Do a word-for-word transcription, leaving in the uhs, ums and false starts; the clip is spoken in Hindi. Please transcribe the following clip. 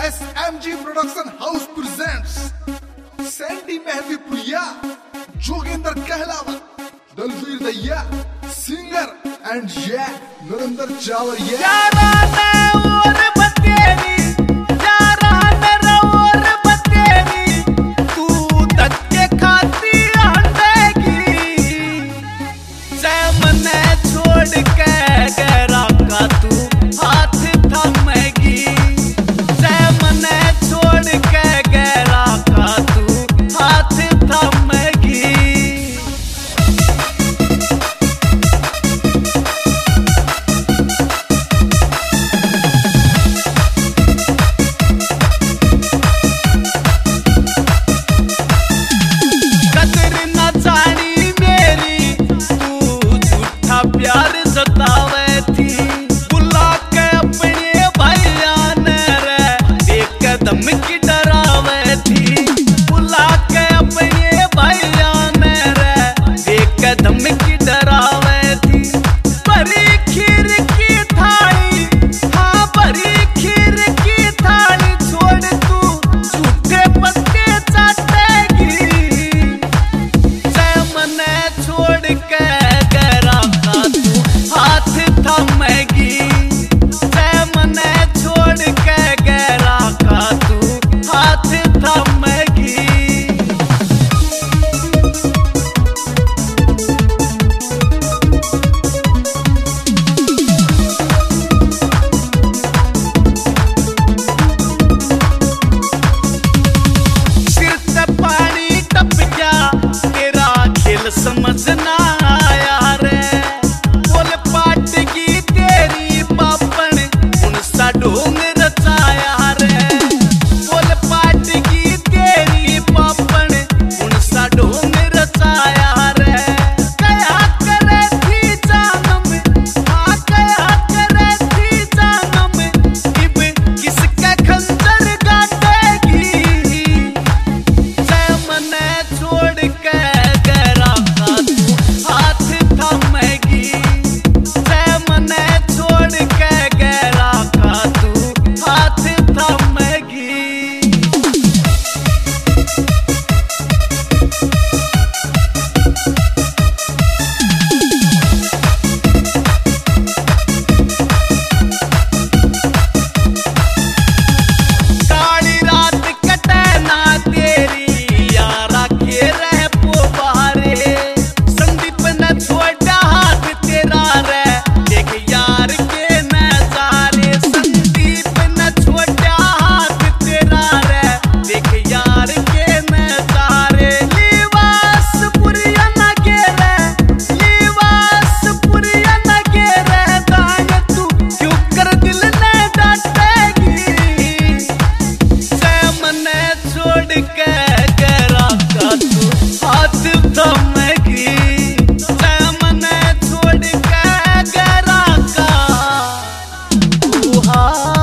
S M G production house presents Sandy Mehndi Priya, Jogendra Kahlawat, Dalvir Daiya, singer and ये नरेंद्र चावरिया। प्यार सतावे थी बुला के अपने भैया ने रे, एक कदम की डरावे थी। बुला के अपने भैया ने रे, एक कदम की डरावे थी। भरी खीर की थाली, हाँ भरी खीर की थाली, छोड़ तू झूठे पत्ते चाटेगी। मने छोड़ के हाथ थमेगी, मने छोड़ के गैरा का तू हाथ थमेगी। सिर से पानी टप गया, तेरा खेल समझना आया रे। ढोंग रचाया रे, बोल पाट की तेरी पापन, उनसा ढोंग रचाया रे। कया करे थी जानम, हाँ कया करे थी जानम, इब किसके खंजर गाटेगी। मने छोड़ के गैरा का तू हाथ थमेगी। मने छोड़ के गैरा का तू हाथ थमेगी। काली रात कटे ना तेरी यारा के रह पोबारे। संदीप न छोड़ा हाथ तेरा रे, देख यार के नजारे। संदीप न छोड़ा हाथ तेरा रे, देख यार के नजारे। लिवास पुरिया न गेरे, लिवास पुरिया न गेरे, दान तू क्यों कर दिल ने डांटेगी। मने छोड़ के गैरा का तू हाथ थमेगी। मने छोड़ के गैरा का तू हाथ